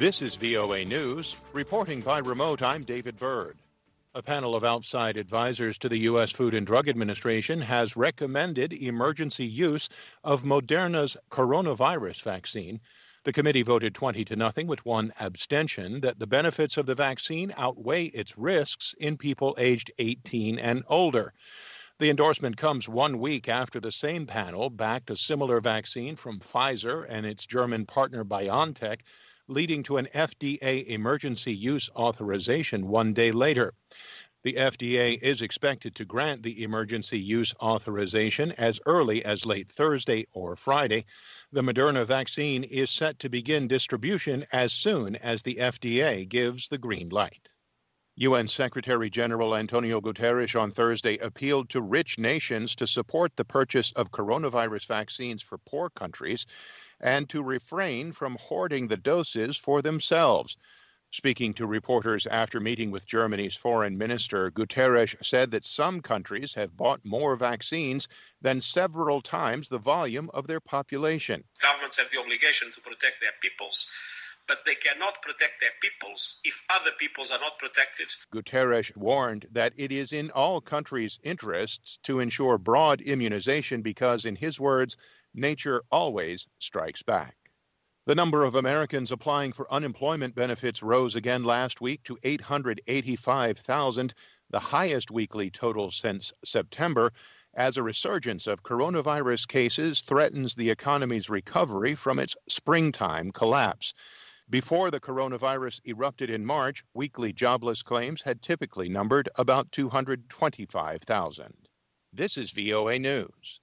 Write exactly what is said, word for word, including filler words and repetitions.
This is V O A News. Reporting by remote, I'm David Byrd. A panel of outside advisors to the U S Food and Drug Administration has recommended emergency use of Moderna's coronavirus vaccine. The committee voted twenty to nothing with one abstention that the benefits of the vaccine outweigh its risks in people aged eighteen and older. The endorsement comes one week after the same panel backed a similar vaccine from Pfizer and its German partner BioNTech, leading to an F D A emergency use authorization one day later. The F D A is expected to grant the emergency use authorization as early as late Thursday or Friday. The Moderna vaccine is set to begin distribution as soon as the F D A gives the green light. U N Secretary General Antonio Guterres on Thursday appealed to rich nations to support the purchase of coronavirus vaccines for poor countries and to refrain from hoarding the doses for themselves. Speaking to reporters after meeting with Germany's foreign minister, Guterres said that some countries have bought more vaccines than several times the volume of their population. Governments have the obligation to protect their peoples, but they cannot protect their peoples if other peoples are not protected. Guterres warned that it is in all countries' interests to ensure broad immunization because, in his words, nature always strikes back. The number of Americans applying for unemployment benefits rose again last week to eight hundred eighty-five thousand, the highest weekly total since September, as a resurgence of coronavirus cases threatens the economy's recovery from its springtime collapse. Before the coronavirus erupted in March, weekly jobless claims had typically numbered about two hundred twenty-five thousand. This is V O A News.